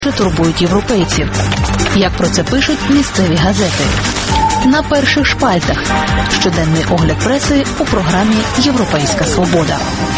що турбують європейців. Як про це пишуть місцеві газети. На перших шпальтах щоденний огляд преси у програмі «Європейська свобода».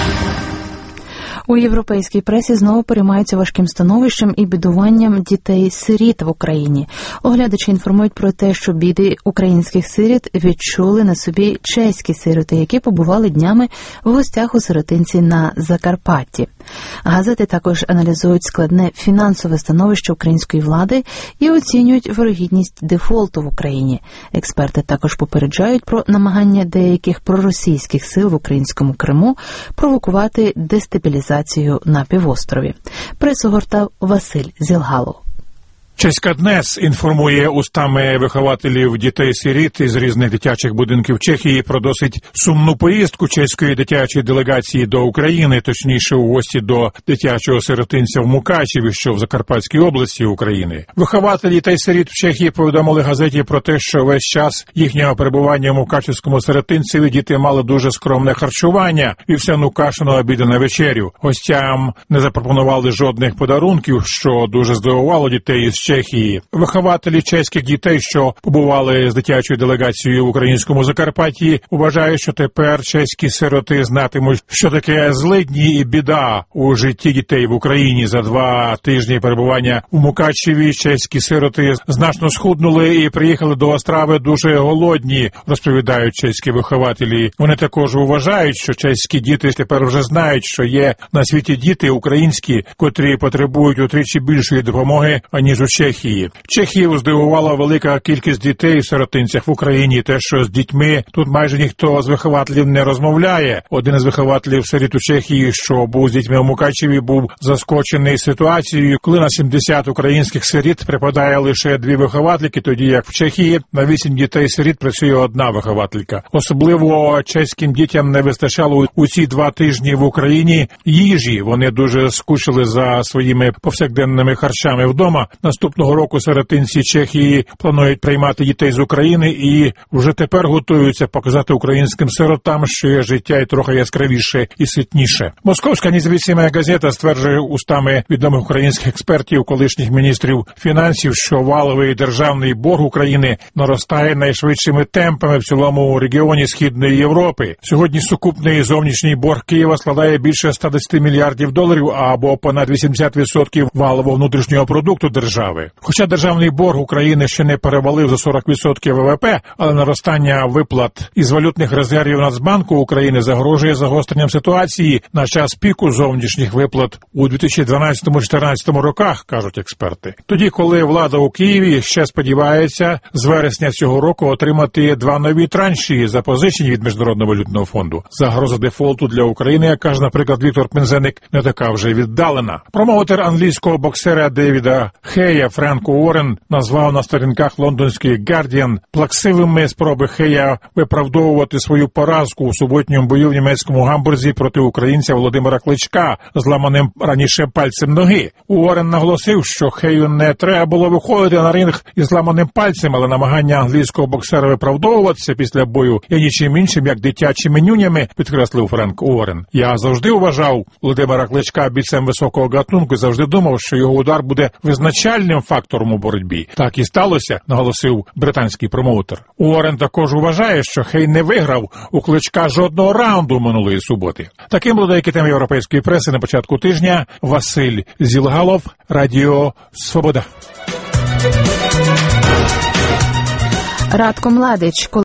У європейській пресі знову переймаються важким становищем і бідуванням дітей-сиріт в Україні. Оглядачі інформують про те, що біди українських сиріт відчули на собі чеські сироти, які побували днями в гостях у сиротинці на Закарпатті. Газети також аналізують складне фінансове становище української влади і оцінюють вирогідність дефолту в Україні. Експерти також попереджають про намагання деяких проросійських сил в українському Криму провокувати дестабілізацію на півострові. Пресу гортав Василь Зілгалов. Чеська ДНЕС інформує устами вихователів дітей-сиріт із різних дитячих будинків Чехії про досить сумну поїздку чеської дитячої делегації до України, точніше у гості до дитячого сиротинця в Мукачеві, що в Закарпатській області України. Вихователі дітей-сиріт в Чехії повідомили газеті про те, що весь час їхнього перебування в Мукачевському сиротинцеві діти мали дуже скромне харчування, вівсяну кашу на обід і на вечерю. Гостям не запропонували жодних подарунків, що дуже здивувало дітей із Чехії. Вихователі чеських дітей, що побували з дитячою делегацією в українському Закарпатті, вважають, що тепер чеські сироти знатимуть, що таке злидні і біда у житті дітей в Україні. За 2 тижні перебування у Мукачеві чеські сироти значно схуднули і приїхали до Острави дуже голодні, розповідають чеські вихователі. Вони також вважають, що чеські діти тепер вже знають, що є на світі діти українські, котрі потребують утричі більшої допомоги, аніж у Чехії. Чехію здивувала велика кількість дітей в сиротинцях в Україні. Те, що з дітьми тут майже ніхто з вихователів не розмовляє. Один із вихователів сиріт у Чехії, що був з дітьми в Мукачеві, був заскочений ситуацією, коли на 70 українських сиріт припадає лише 2 виховательки, тоді як в Чехії на 8 дітей-сиріт працює 1 вихователька. Особливо чеським дітям не вистачало у ці 2 тижні в Україні їжі. Вони дуже скучили за своїми повсякденними харчами вдома. Наступного року сиротинці Чехії планують приймати дітей з України і вже тепер готуються показати українським сиротам, що є життя і трохи яскравіше і ситніше. Московська незалежна газета стверджує устами відомих українських експертів, колишніх міністрів фінансів, що валовий державний борг України наростає найшвидшими темпами в цілому регіоні Східної Європи. Сьогодні сукупний зовнішній борг Києва складає більше 110 мільярдів доларів або понад 80% валового внутрішнього продукту держави. Хоча державний борг України ще не перевалив за 40% ВВП, але наростання виплат із валютних резервів Нацбанку України загрожує загостренням ситуації на час піку зовнішніх виплат у 2012-2014 роках, кажуть експерти. Тоді, коли влада у Києві ще сподівається з вересня цього року отримати 2 нові транші запозичень від Міжнародного валютного фонду. Загроза дефолту для України, як каже, наприклад, Віктор Пинзеник, не така вже віддалена. Промоутер англійського боксера Девіда Хея Френк Уоррен назвав на сторінках лондонської Guardian плаксивими спроби Хея виправдовувати свою поразку у суботньому бою в німецькому Гамбурзі проти українця Володимира Кличка зламаним раніше пальцем ноги. Уоррен наголосив, що Хею не треба було виходити на ринг із зламаним пальцем, але намагання англійського боксера виправдовуватися після бою є нічим іншим, як дитячими нюнями, підкреслив Френк Уоррен. Я завжди вважав Володимира Кличка бійцем високого гатунку і завжди думав, що його удар буде визначальним фактором у боротьбі. Так і сталося, наголосив британський промоутер. Уоррен також вважає, що Хей не виграв у Кличка жодного раунду минулої суботи. Таким були деякі теми європейської преси на початку тижня. Василь Зілгалов, Радіо Свобода. Радко Младич.